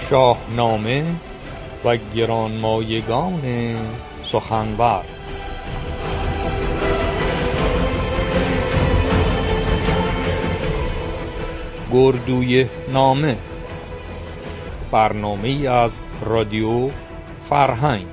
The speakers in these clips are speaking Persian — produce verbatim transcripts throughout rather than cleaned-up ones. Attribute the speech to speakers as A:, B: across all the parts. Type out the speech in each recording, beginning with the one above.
A: شاهنامه و گرانمایگان سخنور. گردوی نامه، برنامه‌ای از رادیو فرهنگ.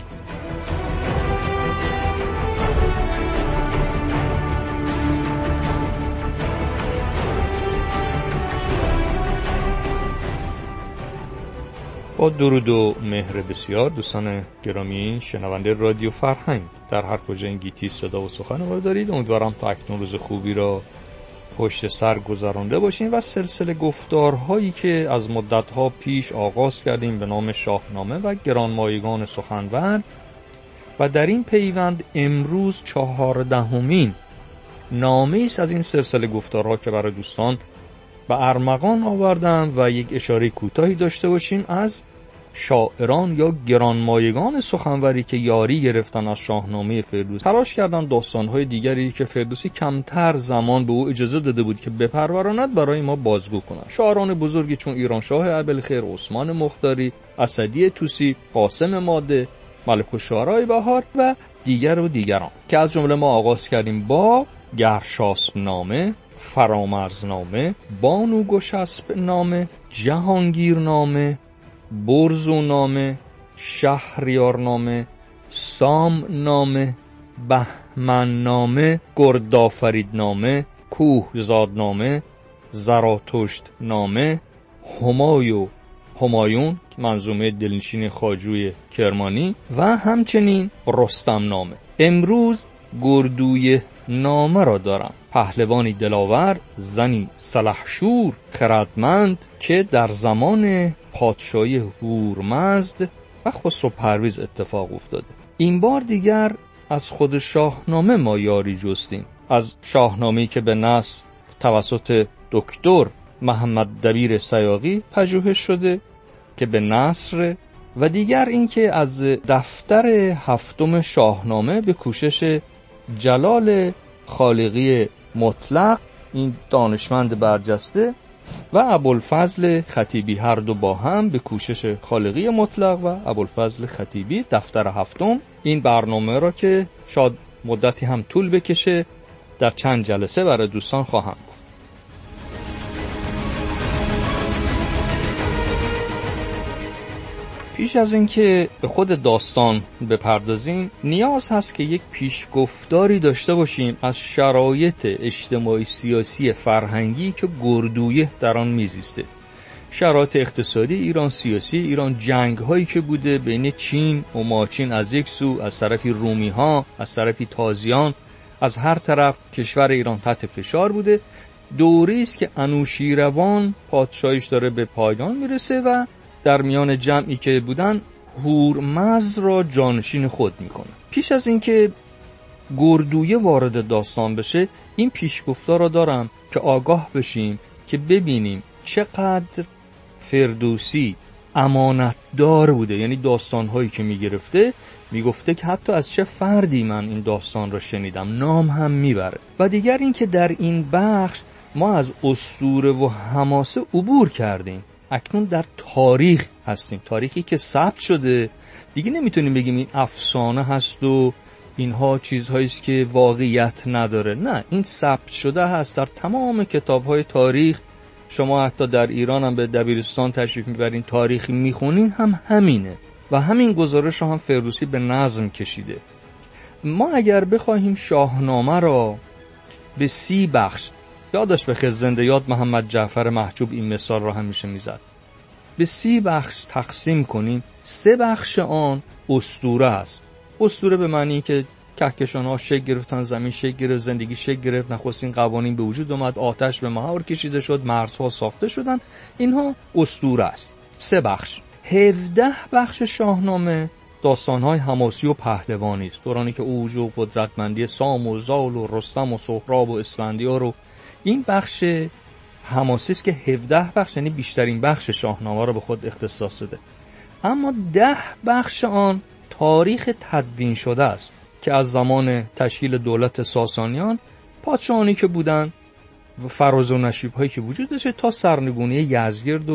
A: با درود و مهر بسیار دوستان گرامی شنونده رادیو فرهنگ در هر کجا این گیتی صدا و سخن ما دارید، امیدوارم تا اکنون روز خوبی را پشت سر گذرانده باشیم و سلسله گفتارهایی که از مدتها پیش آغاز کردیم به نام شاهنامه و گرانمایگان سخنور و در این پیوند امروز چهاردهمین نامه است از این سلسله گفتارها که برای دوستان به ارمغان آوردم و یک اشاره کوتاهی داشته باشیم از شاعران یا گرانمایگان سخنوری که یاری گرفتن از شاهنامه فردوسی، تلاش کردن داستان‌های دیگری که فردوسی کمتر زمان به او اجازه داده بود که بپروراند برای ما بازگو کنند. شاعران بزرگی چون ایرانشاه ابوالخیر، عثمان مختاری، اسدی طوسی، قاسم ماده، ملک الشعراء بهار و دیگر و دیگران که از جمله ما آغاز کردیم با گرشاسب نامه، فرامرز نامه، بانو گشسب نامه، جهانگیر نامه، برزو نامه، شهریار نامه، سام نامه، بهمن نامه، گردآفرید نامه، کوهزاد نامه، زراتشت نامه، همایو همایون منظومه دلنشین خواجوی کرمانی و همچنین رستم نامه. امروز گردوی نامه را دارم. پهلوانی دلاور، زنی سلحشور خردمند که در زمان پادشاهی هورمزد و خسرو پرویز اتفاق افتاده. این بار دیگر از خود شاهنامه ما یاری جستیم، از شاهنامه‌ای که به نص توسط دکتر محمد دبیر سیاقی پژوهش شده که به نثر، و دیگر این که از دفتر هفتم شاهنامه به کوشش جلال خالقی مطلق، این دانشمند برجسته، و ابوالفضل خطیبی، هر دو با هم به کوشش خالقی مطلق و ابوالفضل خطیبی، دفتر هفتم. این برنامه را که شاید مدتی هم طول بکشه در چند جلسه برای دوستان خواهم گفت. پیش از اینکه به خود داستان بپردازیم، نیاز هست که یک پیشگفتاری داشته باشیم از شرایط اجتماعی سیاسی فرهنگی که گردویه در آن میزیسته. شرایط اقتصادی ایران، سیاسی ایران، جنگ هایی که بوده بین چین و ماچین از یک سو، از طرفی رومی ها، از طرفی تازیان، از هر طرف کشور ایران تحت فشار بوده. دوری است که انوشیروان پادشاهیش داره به پایان میرسه و در میان جمعی که بودن هورمزد را جانشین خود میکنه. پیش از اینکه گردویه وارد داستان بشه، این پیشگفتار را دارم که آگاه بشیم که ببینیم چقدر فردوسی امانتدار بوده. یعنی داستانهایی که میگرفته میگفته که حتی از چه فردی من این داستان را شنیدم، نام هم میبره. و دیگر این که در این بخش ما از اسطوره و حماسه عبور کردیم، اکنون در تاریخ هستیم. تاریخی که ثبت شده، دیگه نمیتونیم بگیم این افسانه هست و اینها چیزهایی است که واقعیت نداره. نه، این ثبت شده هست در تمام کتاب‌های تاریخ. شما حتی در ایران هم به دبیرستان تشریف میبرین، تاریخی میخونین، هم همینه و همین گزارش رو هم فردوسی به نظم کشیده. ما اگر بخواهیم شاهنامه را به سی بخش، یادش بخیر زنده یاد محمد جعفر محجوب این مثال را همیشه میزد، به سی بخش تقسیم کنیم، سه بخش آن اسطوره است. اسطوره به معنی که کهکشان ها شکل گرفتن، زمین شکل گرفت، زندگی شکل گرفت، نخستین قوانین به وجود اومد، آتش به مهار کشیده شد، مرزها ساخته شدن. اینها اسطوره است. سه بخش. هفده بخش شاهنامه داستان‌های حماسی و پهلوانی است. دورانی که اوج و قدرتمندی سام و زال و رستم و سهراب و اسفندیار و این بخش حماسی است که هفده بخش، یعنی بیشترین بخش شاهنامه را به خود اختصاص داده. اما ده بخش آن تاریخ تدوین شده است که از زمان تشکیل دولت ساسانیان، پادشاهانی که بودند و فراز و نشیب هایی که وجود داشته، تا سرنگونی یزدگرد و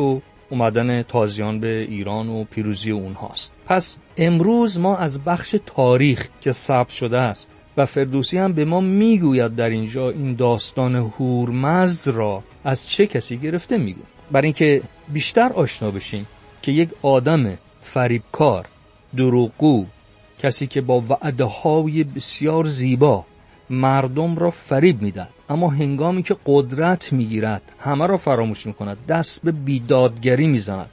A: اومدن تازیان به ایران و پیروزی اونهاست. پس امروز ما از بخش تاریخ که ثبت شده است و فردوسی هم به ما میگوید در اینجا این داستان هورمزد را از چه کسی گرفته میگه، برای اینکه بیشتر آشنا بشیم که یک آدم فریبکار، دروغگو، کسی که با وعده‌های بسیار زیبا مردم را فریب میدهد اما هنگامی که قدرت میگیرد همه را فراموش میکند، دست به بیدادگری میزند،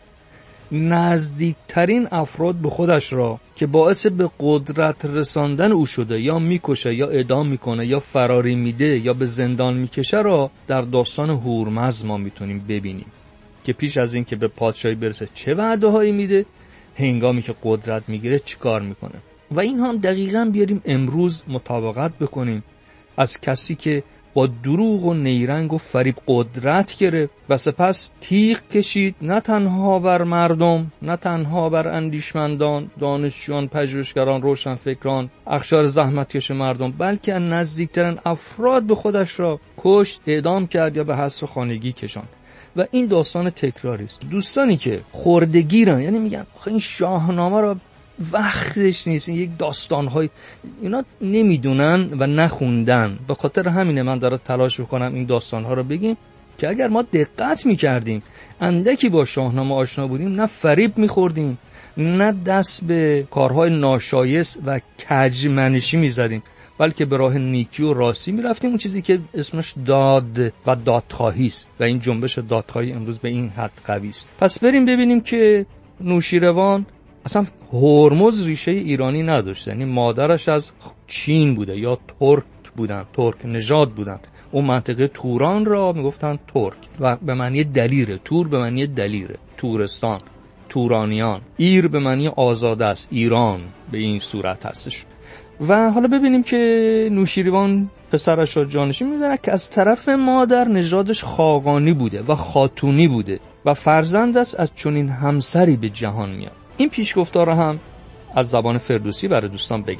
A: نزدیکترین افراد به خودش را که باعث به قدرت رساندن او شده یا میکشه یا اعدام میکنه یا فراری میده یا به زندان میکشه را در داستان هورمزد ما میتونیم ببینیم که پیش از این که به پادشاهی برسه چه وعده هایی میده، هنگامی که قدرت میگیره چی کار میکنه. و این هم دقیقاً بیاریم امروز مطابقت بکنیم از کسی که با دروغ و نیرنگ و فریب قدرت گرفت و سپس تیغ کشید، نه تنها بر مردم، نه تنها بر اندیشمندان، دانشجویان، پژوهشگران، روشنفکران، اقشار زحمتکش مردم، بلکه نزدیکترین افراد به خودش را کشت، اعدام کرد یا به حبس خانگی کشاند. و این داستان تکراری است. دوستانی که خردگیرن، یعنی میگن آخه این شاهنامه را وقتش نیست، این یک داستان‌های اینا نمیدونن و نخوندن، به خاطر همینه من دارم تلاش میکنم این داستان‌ها رو بگیم که اگر ما دقت میکردیم، اندکی با شاهنامه آشنا بودیم، نه فریب میخوردیم، نه دست به کارهای ناشایست و کجمنشی میزدیم، بلکه به راه نیکی و راستی میرفتیم، اون چیزی که اسمش داد و دادخواهی است و این جنبش دادخواهی امروز به این حد قوی است. پس بریم ببینیم که نوشیروان اصلا هرمز ریشه ایرانی نداشته، یعنی مادرش از چین بوده یا ترک بودن، ترک نژاد بودن. اون منطقه توران را میگفتن ترک و به معنی دلیره، تور به معنی دلیره، تورستان، تورانیان. ایر به معنی آزاده است، ایران به این صورت هستش. و حالا ببینیم که نوشیروان پسرش را جانشین می‌دونه که از طرف مادر نژادش خاقانی بوده و خاتونی بوده و فرزند است از چنین همسری به جهان میاد. این پیشگفتار را هم از زبان فردوسی برای دوستان بگم.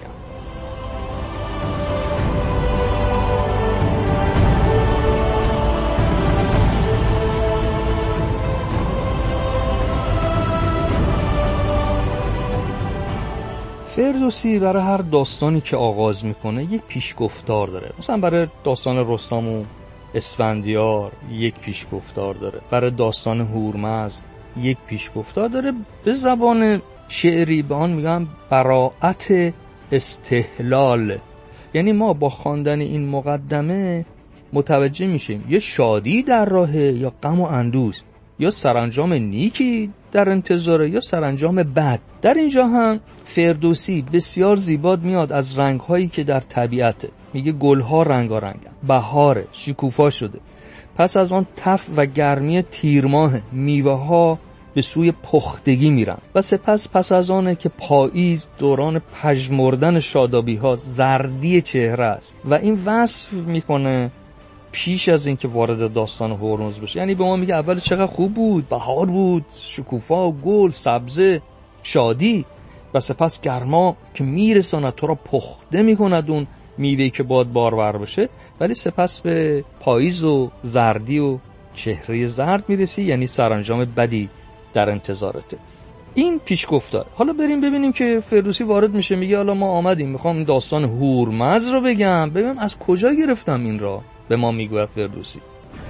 A: فردوسی برای هر داستانی که آغاز میکنه یک پیشگفتار داره. مثلا برای داستان رستم و اسفندیار یک پیشگفتار داره، برای داستان هورمزد یک پیشگفتار داره. به زبان شعری به آن میگن براءت استحلال، یعنی ما با خواندن این مقدمه متوجه میشیم یه شادی در راهه یا غم و اندوز، یا سرانجام نیکی در انتظاره یا سرانجام بد. در اینجا هم فردوسی بسیار زیبا میاد از رنگ‌هایی که در طبیعته، میگه گل‌ها رنگارنگن، بهاره، شکوفا شده، پس از آن تف و گرمی تیرماه، میوه‌ها به سوی پختگی میرن و سپس پس از آنه که پاییز، دوران پژمردن شادابی‌ها، زردی چهره است. و این وصف میکنه پیش از این که وارد داستان هورمزد بشه، یعنی به ما میگه اول چقدر خوب بود، بهار بود، شکوفا، گل، سبزه، شادی، و سپس گرما که میرساند تو را پخته میکند اون میوهی که باد بارور بشه، ولی سپس به پاییز و زردی و چهره زرد میرسی، یعنی سرانجام بدی در انتظارته. این پیشگفتار. حالا بریم ببینیم که فردوسی وارد میشه، میگه حالا ما آمدیم میخوام این داستان هورمزد رو بگم، ببینم از کجا گرفتم این را. به ما میگوید فردوسی: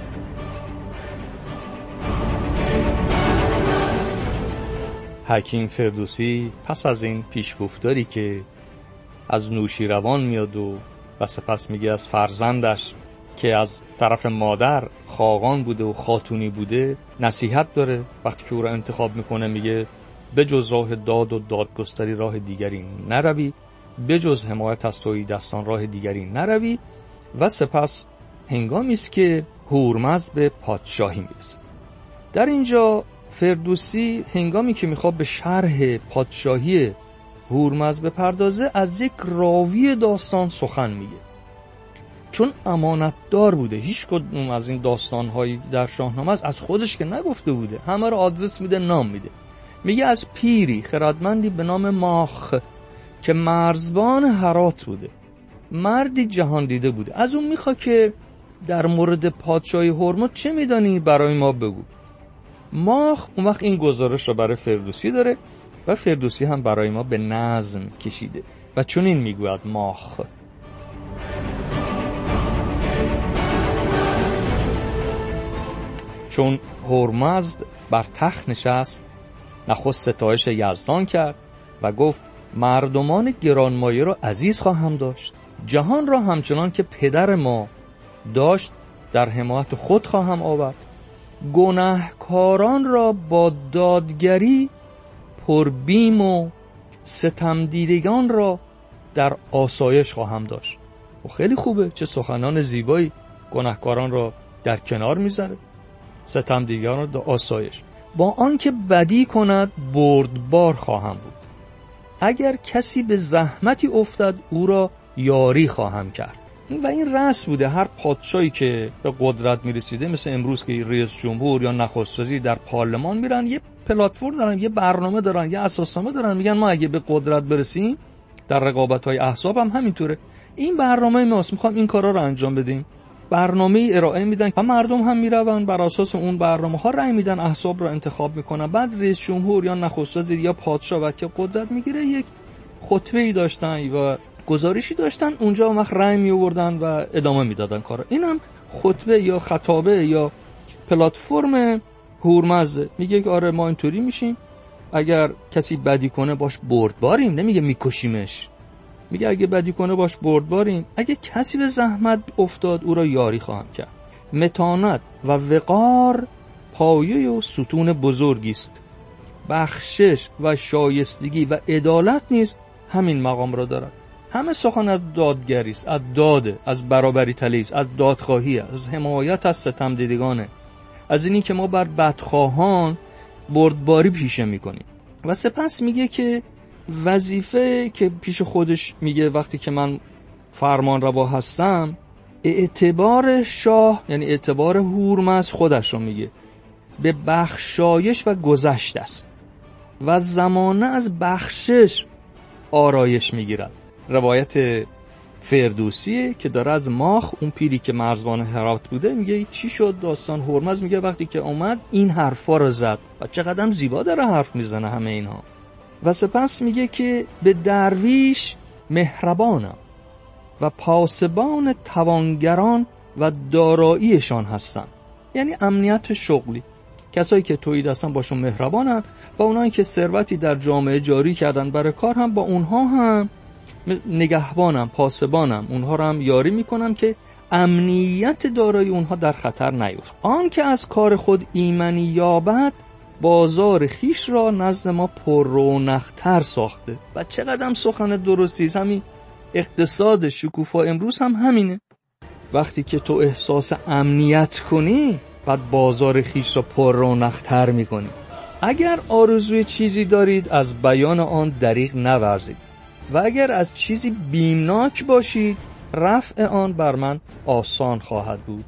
A: حکیم فردوسی پس از این پیشگفتاری که از نوشیروان میاد و و سپس میگه از فرزندش که از طرف مادر خاقان بوده و خاتونی بوده نصیحت داره. وقتی که او را انتخاب میکنه میگه به جز راه داد و دادگستری راه دیگری نروی، به جز حمایت از تویی دستان راه دیگری نروی. و سپس هنگامی است که هورمزد به پادشاهی میرسه. در اینجا فردوسی هنگامی که میخواد به شرح پادشاهی هورمزد بپردازه، از یک راوی داستان سخن میگه، چون امانتدار بوده. هیچ کدوم از این داستان‌هایی در شاهنامه از خودش که نگفته بوده، همه رو آدرس میده، نام میده. میگه از پیری خردمندی به نام ماخ که مرزبان هرات بوده، مردی جهان دیده بوده. از اون میخواد که در مورد پادشاهی هورمزد چه میدانی برای ما بگو. ماخ اون وقت این گزارش رو برای فردوسی داره و فردوسی هم برای ما به نظم کشیده و چون این میگوید ماخ: چون هرمزد بر تخت نشست، نخست ستایش یزدان کرد و گفت مردمان گرانمایه را عزیز خواهم داشت، جهان را همچنان که پدر ما داشت در حمایت خود خواهم آورد، گناهکاران را با دادگری پربیم و ستم دیدگان را در آسایش خواهم داشت. و خیلی خوبه، چه سخنان زیبایی، گناهکاران را در کنار میذاره، ستم دیدگان را در آسایش. با آنکه بدی کند بردبار خواهم بود، اگر کسی به زحمتی افتد او را یاری خواهم کرد. این و این رسم بوده، هر پادشاهی که به قدرت میرسیده، مثل امروز که رئیس جمهور یا نخست وزیر در پارلمان میرن، یه پلتفرم دارن، یه برنامه دارن، یه اساسنامه دارن، میگن ما اگه به قدرت برسیم، در رقابت‌های احزاب هم همینطوره، این برنامه ماست، میخوام این کارا رو انجام بدیم، برنامه ارائه میدن و مردم هم میرون بر اساس اون برنامه ها رأی میدن، احزاب رو انتخاب میکنن. بعد رئیس جمهور یا نخست وزیر یا پادشاه وقتی قدرت میگیره یک خطبه‌ای داشتن و گزارشی داشتن، اونجا وقت رأی می آوردن و ادامه میدادن کارا. اینم خطبه یا خطابه یا پلتفرم هورمزد، میگه که آره ما اینطوری میشیم، اگر کسی بدی کنه باش بردباریم، نمیگه میکشیمش، میگه اگه بدی کنه باش بردباریم، اگه کسی به زحمت افتاد او را یاری خواهم کرد. متانت و وقار پایه و ستون بزرگی است، بخشش و شایستگی و عدالت نیز همین مقام را دارد. همه سخن از دادگری است، از داده، از برابری طلبی است، از دادخواهی، از حمایت از ستم دیدگانه، از اینی که ما بر بدخواهان بردباری پیشه میکنیم. و سپس میگه که وظیفه که پیش خودش میگه وقتی که من فرمان روا هستم، اعتبار شاه یعنی اعتبار هورمزد خودش رو میگه به بخشایش و گذشت است و زمانه از بخشش آرایش میگیرد. روایت فردوسیه که داره از ماخ، اون پیری که مرزبان هرات بوده، میگه چی شد داستان هرمزد، میگه وقتی که اومد این حرفا رو زد و چقدر زیبا داره حرف میزنه همه اینها. و سپس میگه که به درویش مهربانم و پاسبان توانگران و داراییشان هستن، یعنی امنیت شغلی. کسایی که توحید هستن باشون مهربانن و اونایی که ثروتی در جامعه جاری کردن برای کار هم با اونها هم نگهبانم، پاسبانم، اونها رو هم یاری میکنم که امنیت دارایی اونها در خطر نیفت. آن که از کار خود ایمنی یابد بازار خیش را نزد ما پر رونق‌تر ساخته. و چقدر سخن درستی است. همین اقتصاد شکوفا امروز هم همینه، وقتی که تو احساس امنیت کنی بعد بازار خیش را پر رونق‌تر میکنی. اگر آرزوی چیزی دارید از بیان آن دریغ نورزید و اگر از چیزی بیمناک باشید رفع آن بر من آسان خواهد بود.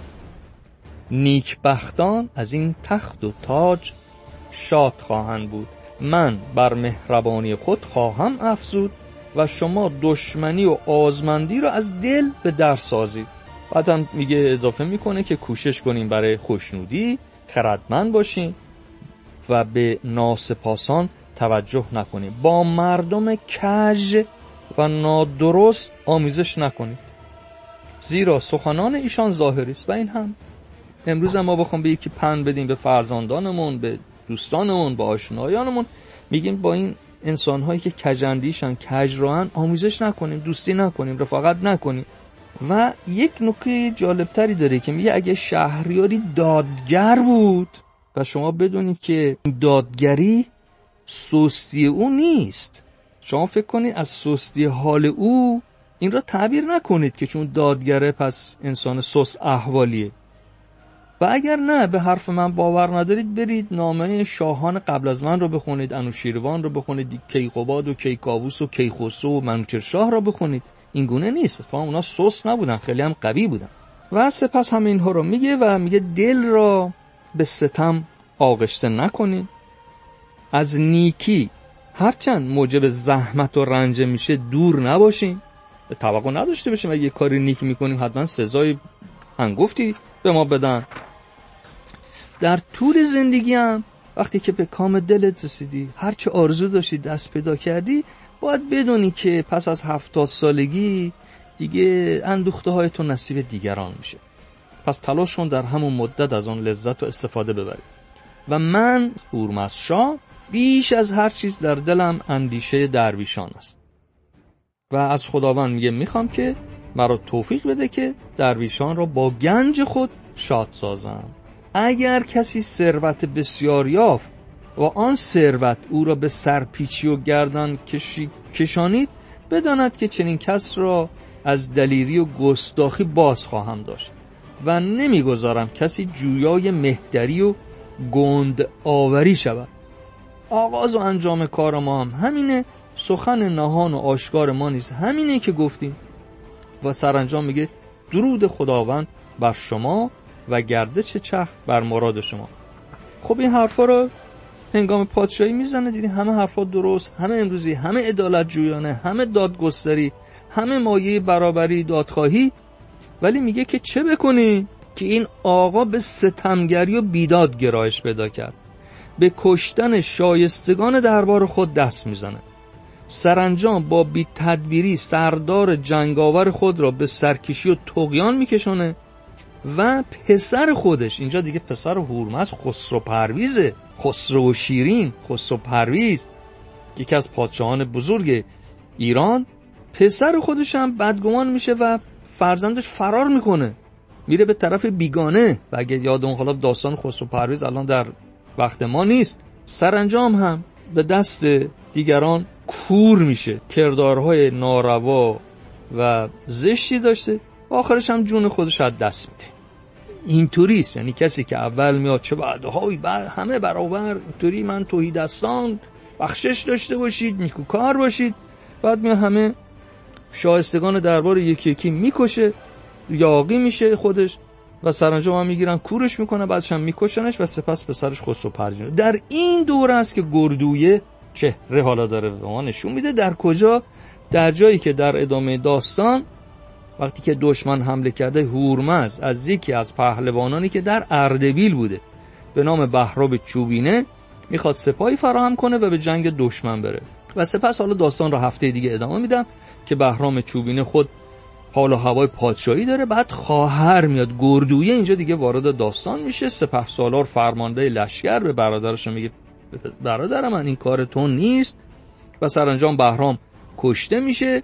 A: نیکبختان از این تخت و تاج شاد خواهند بود، من بر مهربانی خود خواهم افزود و شما دشمنی و آزمندی را از دل به در سازید. بعد هم میگه اضافه میکنه که کوشش کنیم برای خوشنودی، خردمند باشین و به ناسپاسان توجه نکنید، با مردم کژ و نادرست آمیزش نکنید، زیرا سخنان ایشان ظاهری است. و این هم امروز هم ما بخوام به یکی پند بدیم، به فرزندانمون، به دوستانمون، به آشنایانمون، میگیم با این انسان‌هایی که کژاندیشن، کژراهن آمیزش نکنیم، دوستی نکنیم، رفاقت نکنیم. و یک نکته جالبتری داره که میگه اگه شهریاری دادگر بود، و شما بدونید که دادگری سستی او نیست، شما فکر کنید از سستی حال او این را تعبیر نکنید که چون دادگره پس انسان سست احوالیه. و اگر نه به حرف من باور ندارید، برید نامه شاهان قبل از من رو بخونید، انوشیروان رو بخونید، کیقوباد و کیکاووس و کیخسرو و منوچهرشاه رو بخونید. این گونه نیست، فهم اونا سست نبودن، خیلی هم قوی بودن. و سپس هم اینها رو میگه و میگه دل را به ستم آغشته نکنید، از نیکی هرچند موجب زحمت و رنج میشه دور نباشین. توقع نداشته باشیم اگه کاری نیک میکنیم حتما سزای هنگفتی به ما بدن. در طول زندگی هم وقتی که به کام دلت رسیدی، هر چه آرزو داشتی دست پیدا کردی، باید بدونی که پس از هفتاد سالگی دیگه اندوخته های تو نصیب دیگران میشه. پس تلاش کن در همون مدت از اون لذت و استفاده ببری. و من هورمزدشاه بیش از هر چیز در دلم اندیشه درویشان است و از خداوند میگه میخوام که مرا توفیق بده که درویشان را با گنج خود شاد سازم. اگر کسی ثروت بسیار یافت و آن ثروت او را به سرپیچی و گردن کشی کشانید، بداند که چنین کس را از دلیری و گستاخی باز خواهم داشت و نمیگذارم کسی جویای مهتری و گند آوری شود. آغاز و انجام کار ما هم همینه، سخن نهان و آشکار ما نیست همینه که گفتیم. و سرانجام میگه درود خداوند بر شما و گردش چرخ بر مراد شما. خب این حرفا رو هنگام پادشاهی میزنه، دیدین همه حرفا درست، همه امروزی، همه عدالت جویانه، همه دادگستری، همه مایه برابری دادخواهی، ولی میگه که چه بکنی که این آقا به ستمگری و بیداد گرایش پیدا کرد، به کشتن شایستگان دربار خود دست میزنه، سرانجام با بی تدبیری سردار جنگاور خود را به سرکشی و طغیان میکشونه و پسر خودش، اینجا دیگه پسر هورمزد خسرو پرویزه، خسرو و شیرین، خسرو پرویز یکی از پادشاهان بزرگ ایران، پسر خودش هم بدگمان میشه و فرزندش فرار میکنه میره به طرف بیگانه. و اگه یادمون حالا داستان خسرو پرویز الان در وقت ما نیست، سرانجام هم به دست دیگران کور میشه، کردارهای ناروا و زشتی داشته، آخرش هم جون خودش از دست میده. اینطوریست، یعنی کسی که اول میاد چه بعدهای بر همه برابر، اینطوری من توحیدستان، بخشش داشته باشید، نیکوکار باشید، بعد میاد همه شایستگان دربار یکی یکی میکشه، یاغی میشه خودش و سرانجام هم میگیرن کورش میکنه، بعدش هم میکشنش و سپس پسرش خسرو پرویز. در این دوره است که گردویه چهره حالا داره به ما نشون میده. در کجا؟ در جایی که در ادامه داستان وقتی که دشمن حمله کرده، هورمزد از یکی از پهلوانانی که در اردبیل بوده به نام بهرام چوبینه میخواد سپاهی فراهم کنه و به جنگ دشمن بره. و سپس حالا داستان رو هفته دیگه ادامه میدم که بهرام چوبینه خود حال و هوای پادشاهی داره، بعد خواهر میاد گردویه اینجا دیگه وارد داستان میشه. سپهسالار فرمانده لشکر به برادرش میگه برادر من این کار تو نیست و سرانجام بهرام کشته میشه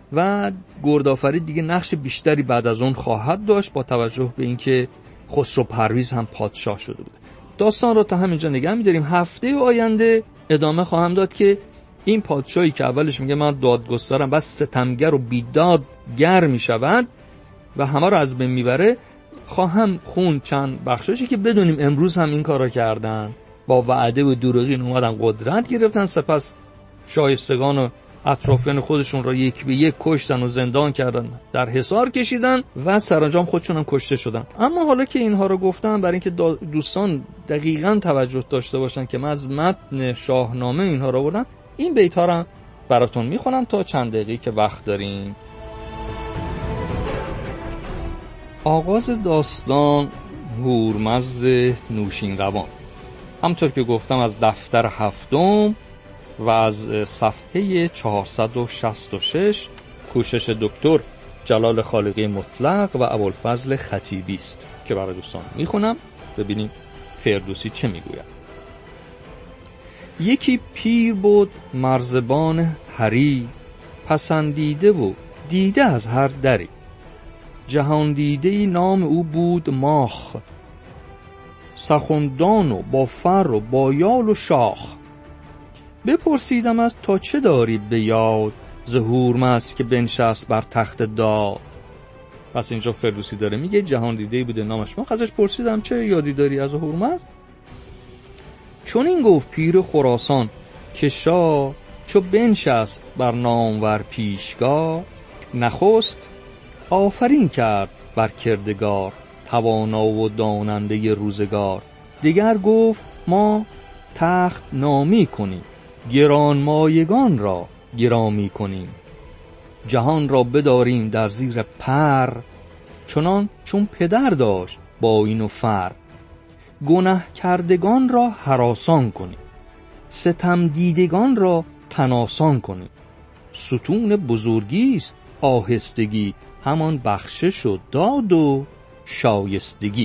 A: و گردآفرید دیگه نقش بیشتری بعد از اون خواهد داشت با توجه به اینکه خسرو پرویز هم پادشاه شده بوده. داستان رو تا همینجا نگه می‌داریم. هفته آینده ادامه خواهم داد که این پادشاهی که اولش میگه من دادگسترم بس ستمگر و بیدادگر میشود و همه رو از بین میبره، خواهم خون چند بخششی که بدونیم امروز هم این کارا کردن، با وعده و دروغین اومدن قدرت گرفتن، سپس شایستگان و اطرافیان خودشون را یک به یک کشتن و زندان کردن، در حصار کشیدن و سرانجام خودشون هم کشته شدن. اما حالا که اینها رو گفتم برای اینکه دوستان دقیقاً توجه داشته باشن که من از متن شاهنامه اینها رو آوردم، این بیت ها رو براتون میخونم تا چند دقیقه که وقت داریم. آغاز داستان هورمزد نوشین روان، همطور که گفتم از دفتر هفتم و از صفحه چهارصد و شصت و شش، کوشش دکتر جلال خالقی مطلق و ابوالفضل خطیبی است که برای دوستان میخونم. ببینیم فردوسی چه میگوید. یکی پیر بود مرزبان هری، پسندیده و دیده از هر دری. جهان دیده نام او بود ماخ، سخندان و با فر و با یال و شاخ. بپرسیدم از تا چه داری به یاد، ز هورمزد که بنشست بر تخت داد. پس اینجا فردوسی داره میگه جهان دیده بوده نامش ماخ، ازش پرسیدم چه یادی داری از هورمزد. چون این گفت پیر خراسان که شاه، چو بنشست بر نامور پیشگاه. نخست آفرین کرد بر کردگار، توانا و داننده روزگار. دیگر گفت ما تخت نامی کنیم، گران مایگان را گرامی کنیم. جهان را بداریم در زیر پر، چنان چون پدر داشت با این و فر. گناه کردگان را هراسان کنی، ستم دیدگان را تناسان کنی. ستون بزرگی است آهستگی، همان بخشش و داد و شایستگی.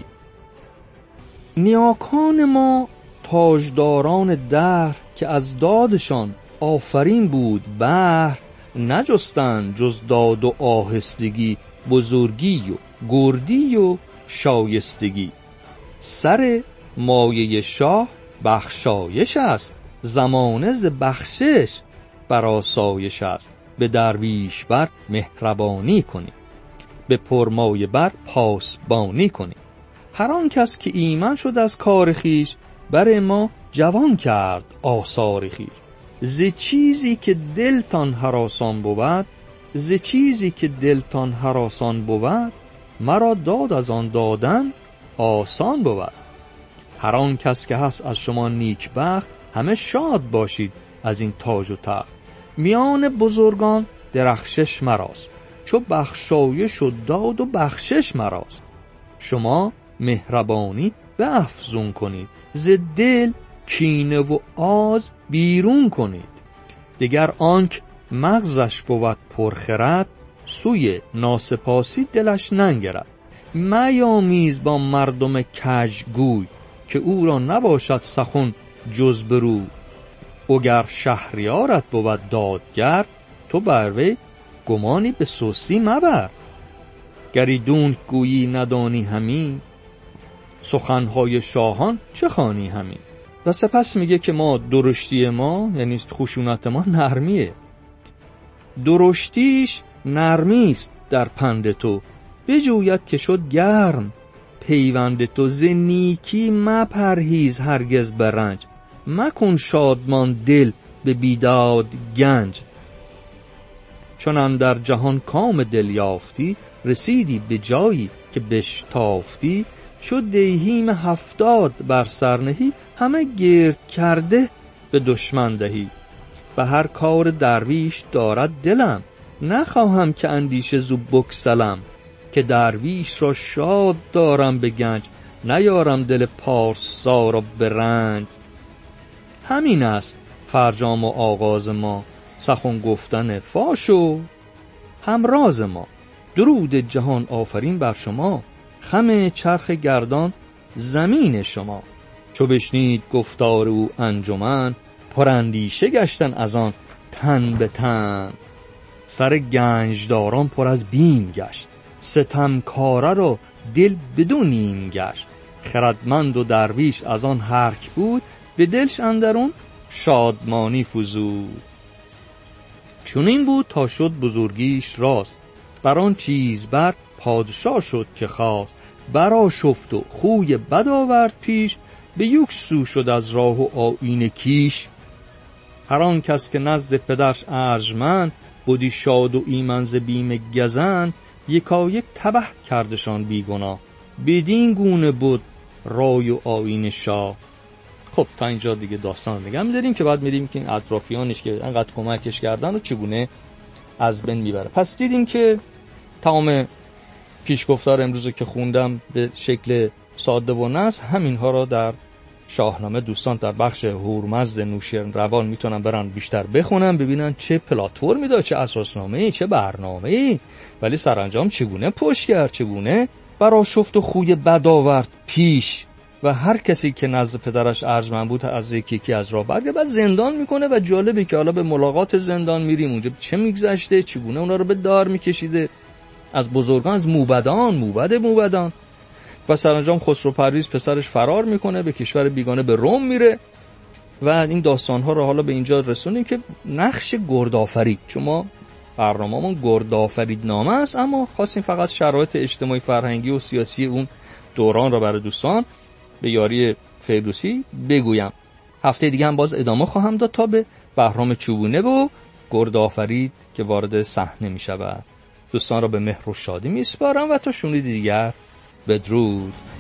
A: نیاکان ما تاجداران دهر، که از دادشان آفرین بود بحر، نجستند جز داد و آهستگی، بزرگی و گردی و شایستگی. سر مایه شاه بخشایش است، زمانه ز بخشش بر آسایش است. به درویش بر مهربانی کنی، به پرمایه بر پاسبانی کنی. هر آن کس که ایمن شد از کار خویش، بر ما جوان کرد آثار خویش. ز چیزی که دلتان هراسان بود، ز چیزی که دلتان هراسان بود، مرا داد از آن دادن آسان بود. هر آن کس که هست از شما نیکبخت، همه شاد باشید از این تاج و تخت. میان بزرگان درخشش مراست، چو بخشایش و داد و بخشش مراست. شما مهربانی به افزون کنید، ز دل کینه و آز بیرون کنید. دگر آنک مغزش بود پرخرد، سوی ناسپاسی دلش ننگرد. میامیز با مردم کژگوی، که او را نباشد سخن جز برو. اگر شهریارت بود دادگر، تو بر وی گمانی به سستی مبر. گریدون گویی ندانی همی، سخنهای شاهان چه خوانی همی. و سپس میگه که ما درشتی ما، یعنی خشونت ما، نرمیه. درشتیش نرمیست در پند تو، بجوید که شد گرم پیوند تو. ز نیکی مپرهیز هرگز به رنج، مکن شادمان دل به بیداد گنج. چون اندر جهان کام دل یافتی، رسیدی به جایی که بشتافتی. شد دیهیم هفتاد بر سرنهی، همه گرد کرده به دشمن دهی. به هر کار درویش دارد دلم، نخواهم که اندیشه زو بکسلم. که درویش را شاد دارم به گنج، نیارم دل پارسا را به رنج. همین است فرجام و آغاز ما، سخن گفتن فاش و همراز ما. درود جهان آفرین بر شما، خم چرخ گردان زمین شما. چو بشنید گفتار او انجمن، پراندیشه گشتن از آن تن به تن. سر گنجداران پر از بیم گشت، ستمکاره را دل بدو نیم گشت. خردمند و درویش از آن هرک بود، به دلش اندرون شادمانی فزود. چون این بود تا شد بزرگیش راست، بر آن چیز بر پادشاه شد که خواست. برا شفت و خوی بد آورد پیش، به یک سو شد از راه و آیین کیش. هر آن کس که نزد پدرش ارجمند، بودی شاد و ایمن ز بیم گزند. یکا یک تبه کردشان بیگناه، بدین گونه بود رای و آیین شاه. خب تا اینجا دیگه داستان نگه می‌داریم که بعد می‌ریم که این اطرافیانش که انقدر کمکش کردن و چگونه از بین میبره. پس دیدیم که تمام پیشگفتار امروز که خوندم به شکل ساده و نص، همینها را در شاهنامه دوستان در بخش هورمزد نوشیروان میتونن برن بیشتر بخونن، ببینن چه پلتفرمی داره، چه اساسنامه‌ای، چه برنامه‌ای، ولی سرانجام چگونه پشت کرد، چگونه برا شفت و خوی بد آورد پیش. و هر کسی که نزد پدرش ارجمند بود از یکی یکی از راه برگه، بعد زندان میکنه. و جالبه که حالا به ملاقات زندان میریم، اونجا چه میگذشته، چگونه اونا رو به دار میکشیده، از بزرگان، از موبدان، موبد موبدان. و سرانجام خسرو پرویز پسرش فرار میکنه، به کشور بیگانه به روم میره. و این داستانها رو حالا به اینجا رسونیم که نقش گردآفرید، چون ما برنامه‌مون گردآفرید نامه است، اما خواستیم فقط شرایط اجتماعی فرهنگی و سیاسی اون دوران رو برای دوستان به یاری فردوسی بگویم. هفته دیگه هم باز ادامه خواهم داد تا به بهرام چوبونه و گردآفرید که وارد صحنه می شود. دوستان را به مهر و شادی می سپارم و تا شنیدی دیگر بدرود.